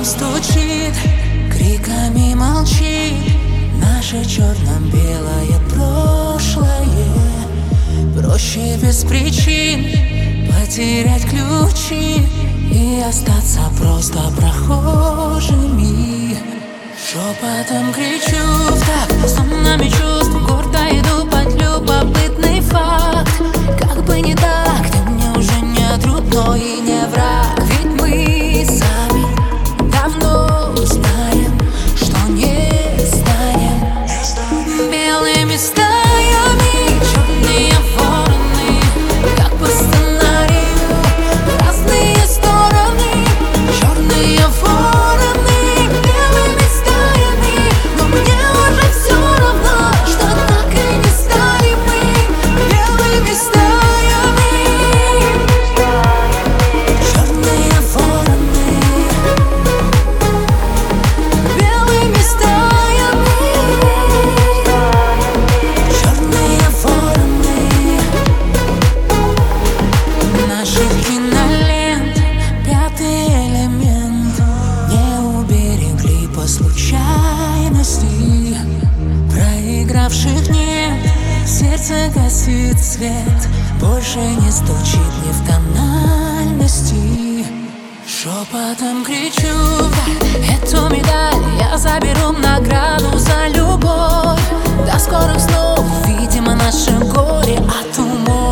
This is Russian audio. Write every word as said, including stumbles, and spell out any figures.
Звоном стучит, криками молчит наше черно-белое прошлое. Проще без причин потерять ключи и остаться просто прохожими. Шепотом кричу в такт с тоннами чувств, гордо иду под любопытный факт. Как бы не так, ты мне уже не друг, но и не враг. Ведь мы сами давно знаем, что не станем белыми стаями. Черные вороны, как по сценарию, в разные стороны. Черные вороны, белыми стаями. Но мне уже все равно, что так и не стали мы белыми стаями. Черные вороны, белыми стаями. Черные вороны наших кинолент, пятый элемент не уберегли по случайности. Проигравших нет, сердце гасит свет, больше не стучит ни в тональности. Шепотом кричу эту медаль, я заберу награду за любовь. До скорых снов, видимо, наше горе от ума.